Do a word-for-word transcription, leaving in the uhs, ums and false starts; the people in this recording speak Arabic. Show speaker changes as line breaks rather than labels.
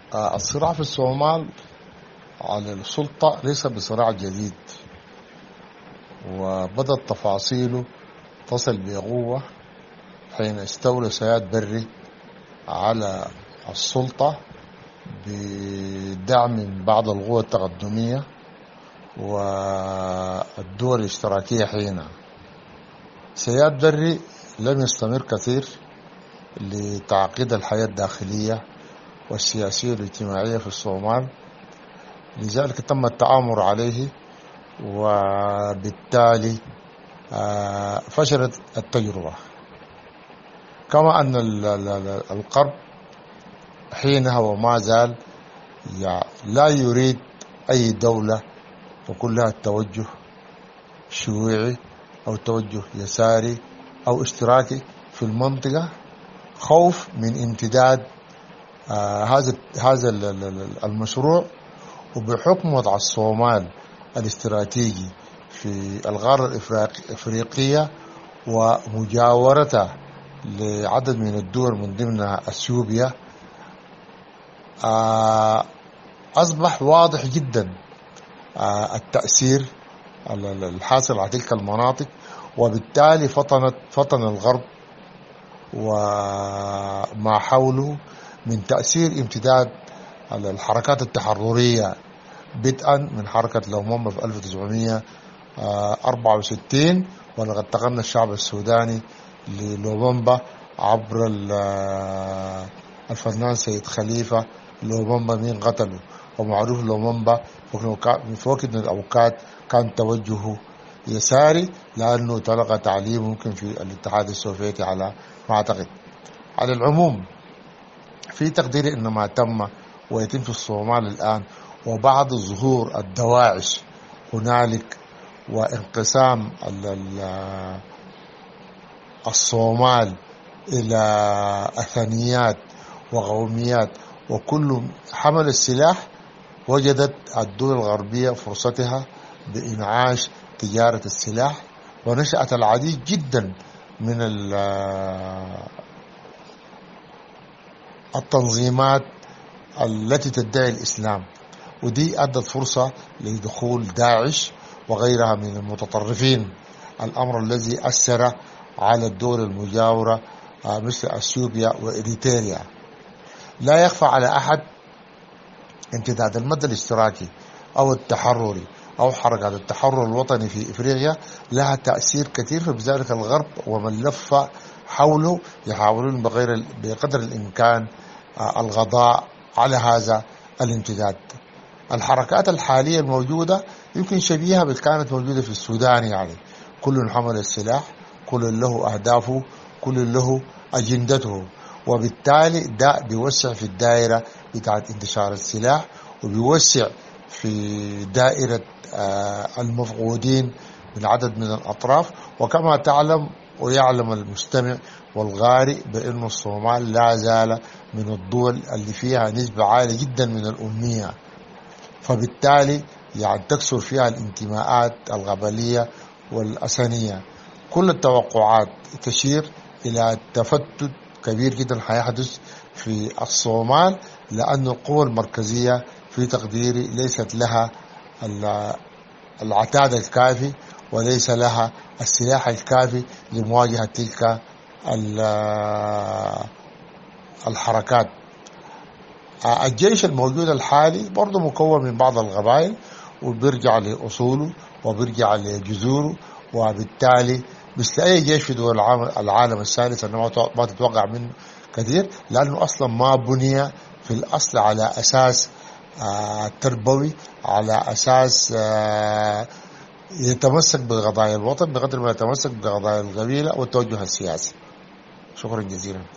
آه، الصراع في الصومال على السلطة ليس بصراع جديد، وبدأت تفاصيله تصل بقوة حين استولى سياد بري على السلطة بدعم من بعض القوى التقدمية والدول الاشتراكية. حينها سياد بري لم يستمر كثير لتعقيد الحياة الداخلية والسياسية والاجتماعية في الصومال، لذلك تم التآمر عليه، وبالتالي آه، فشلت التجربة. كما أن الغرب حينها وما زال لا يريد أي دولة وكل لها التوجه شيوعي أو توجه يساري أو اشتراكي في المنطقة، خوف من امتداد آه هذا هذا المشروع. وبحكم وضع الصومال الاستراتيجي في القارة الإفريقية ومجاورته لعدد من الدول من ضمنها اثيوبيا، آه أصبح واضح جدا آه التأثير الحاصل على تلك المناطق، وبالتالي فطنت فطن الغرب وما حوله من تأثير امتداد الحركات التحررية، بدءا من حركة لومومبا في ألف وتسعمائة وأربعة وستين، ولقد تقنى الشعب السوداني للومومبا عبر الفنان سيد خليفة. لومومبا مين قتله؟ ومعروف لومومبا في وقت من الأوقات كان توجهه يساري، لأنه تلقى تعليم ممكن في الاتحاد السوفيتي على ما أعتقد. على العموم، في تقديري إن ما تم ويتم في الصومال الآن وبعد ظهور الدواعش هنالك وانقسام الصومال إلى أثنيات وقوميات وكل حمل السلاح، وجدت الدول الغربية فرصتها بإنعاش تجارة السلاح، ونشأت العديد جدا من التنظيمات التي تدعي الإسلام، ودي أدت فرصة لدخول داعش وغيرها من المتطرفين، الأمر الذي أثر على الدول المجاورة مثل أثيوبيا وإريتريا. لا يخفى على أحد امتداد المد الاشتراكي أو التحرري أو حركات التحرر الوطني في إفريقيا لها تأثير كثير، فبذلك الغرب ومن لف حوله يحاولون بغير بقدر الإمكان الغضاء على هذا الامتداد. الحركات الحالية الموجودة يمكن شبيهة باللي كانت موجودة في السودان، يعني كل حمل السلاح، كل له أهدافه، كل له أجندته، وبالتالي ده بيوسع في الدائرة بتاعت انتشار السلاح، وبيوسع في دائرة المفقودين من عدد من الأطراف. وكما تعلم ويعلم المستمع والغارئ بأن الصومال لا زال من الدول اللي فيها نسبة عالية جدا من الأمية، فبالتالي يعني تكثر فيها الانتماءات القبلية والأثنية. كل التوقعات تشير إلى تفتت كبير جدا حيحدث في الصومال، لأن القوى المركزية في تقديري ليست لها العتاد الكافي وليس لها السلاح الكافي لمواجهة تلك الحركات. الجيش الموجود الحالي برضه مكون من بعض القبائل، وبيرجع لأصوله وبيرجع لجذوره، وبالتالي مثل أي جيش في دول العالم الثالث أنه ما تتوقع منه كثير، لأنه أصلا ما بني في الأصل على أساس تربوي، على أساس يتمسك بقضايا الوطن بقدر ما يتمسك بقضايا القبيلة والتوجه السياسي. شكرا جزيلا.